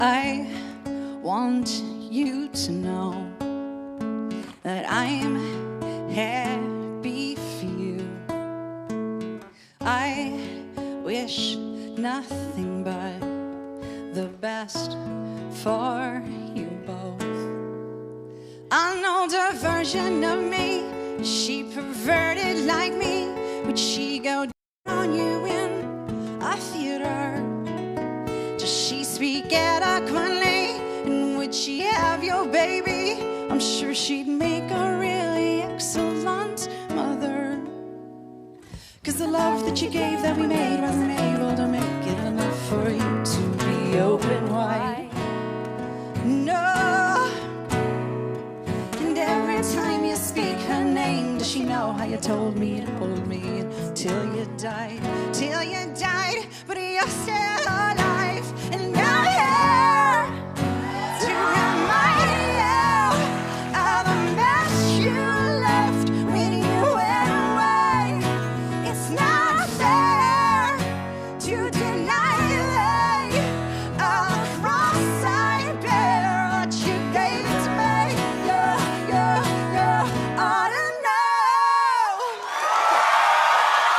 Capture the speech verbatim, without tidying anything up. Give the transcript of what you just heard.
I want you to know that I'm happy for you. I wish nothing but the best for you both. I know the version of me, she perverted like me. Would she go down on you in a theater? Does she speak eloquently? And would she have your baby? I'm sure she'd make a really excellent mother. Cause the love that you gave that we made wasn't able to make it enough for you to be open wide. No. And every time you speak her name, does she know how you told me to hold me until you died? Till you died, but you're still alive.